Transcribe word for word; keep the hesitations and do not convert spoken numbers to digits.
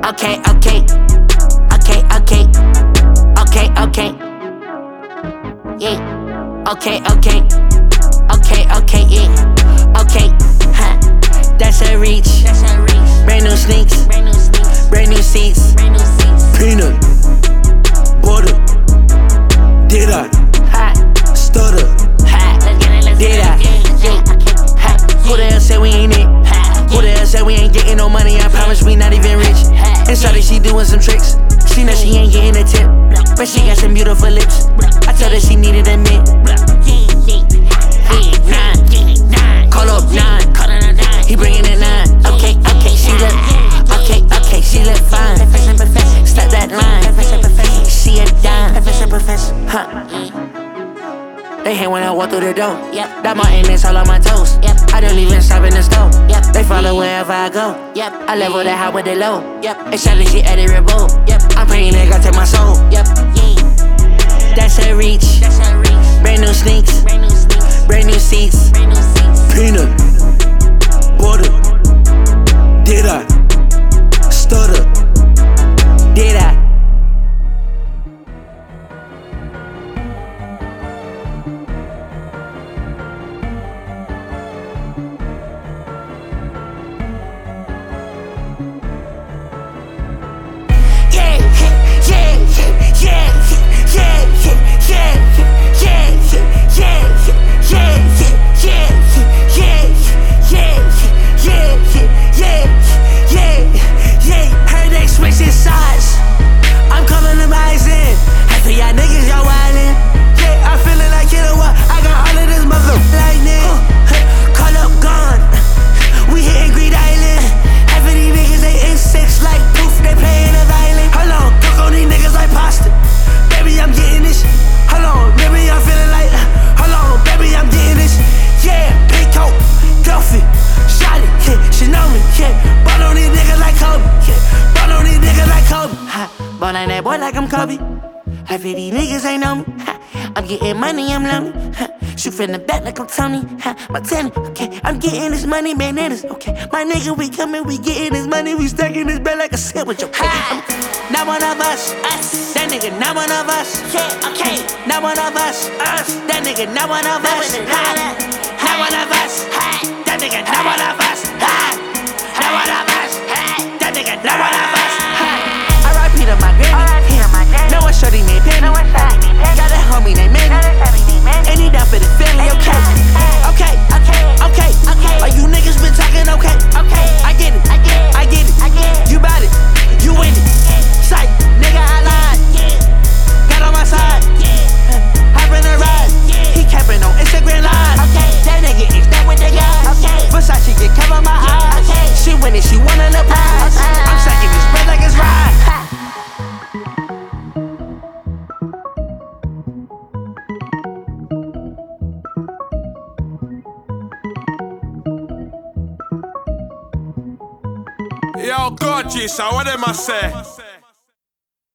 Okay, okay, okay, okay, okay, okay, yeah, okay, okay, okay, okay, yeah, okay, huh? That's a reach. Brand new sneaks, brand new seats, Peanut, butter, did I, stutter, did I, yeah, who the hell said we ain't it? Who the hell said we ain't getting no money? I promise we not even rich. And shawty, she doing some tricks. She know she ain't getting a tip, but she got some beautiful lips. I told her she needed a mint. Nine, call up nine. He bringing it nine. Okay, okay, she look. Okay, okay, she look fine. Stop that line. She a dime. Huh? They hate when I walk through the door. Yep. That Martin is all on my toes. Yep. I don't even stop in the store. Yep. They follow wherever I go. Yep. I level the high with the low. Yep. And shawty, she at it revolt. Yep. I'm praying that God take my soul. Yep. Yeah. That's a reach. That's a reach. Brand new sneaks. Brand new sneaks. Brand new seats. Brand new seats. peanut, butter, did I, stutter, did I? Ball like that boy like I'm Kobe. Half of these niggas ain't know me. I'm getting money, I'm lonely. Shoot from the back like I'm Tony. My tenny, okay. I'm getting this money, man, it is okay. My nigga, we coming, we getting this money. We stacking this bread like a sandwich, okay. I'm not one of us, us. That nigga, not one of us. Yeah, okay. Not one of us, us. That nigga, not one of us. Not one of us. That nigga, not one of us. Not one of us. That nigga, not one of us. To my granny, know what shorty named Penny. Got a homie named Manny, and he down for the family. Okay, okay, okay, okay, okay. Like you niggas been talking, okay, okay. I get it, I get it, I get it. You bout it, you win it. Sight, nigga, I lied. Got on my side, hop in the ride. He capping on Instagram Live. That nigga is that with the guys. Versace get cover my eyes. She win it, she won the prize. I'm stacking this bread like it's ride. Yo, gorgeous, what am I say?